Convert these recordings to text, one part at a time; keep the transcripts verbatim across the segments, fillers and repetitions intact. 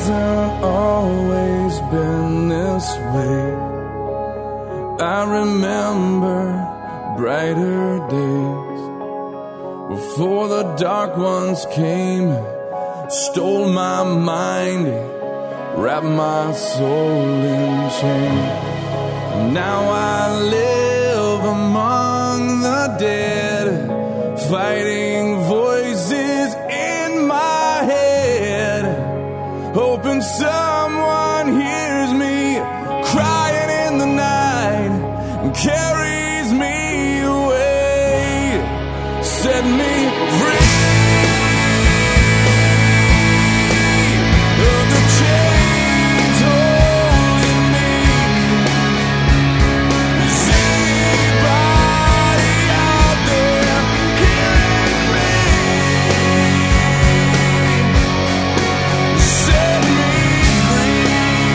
hasn't always been this way. I remember brighter days before the dark ones came, stole my mind, wrapped my soul in chains. And now I live among the dead, fighting voices in my head, hoping someone hears me crying in the night and carries me away, set me free of the chains holding me. Is anybody out there hearing me? Set me free.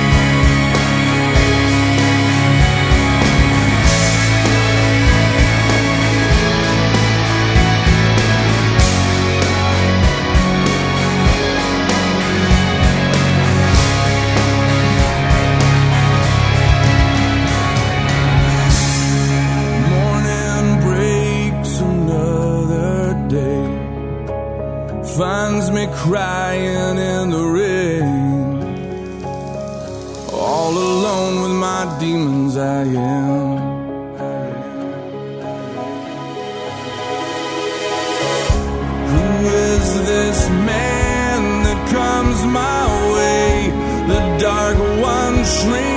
Morning breaks another day, finds me crying in the rain, all alone with my demons I am. Who is this man that comes my way? The dark one shrinks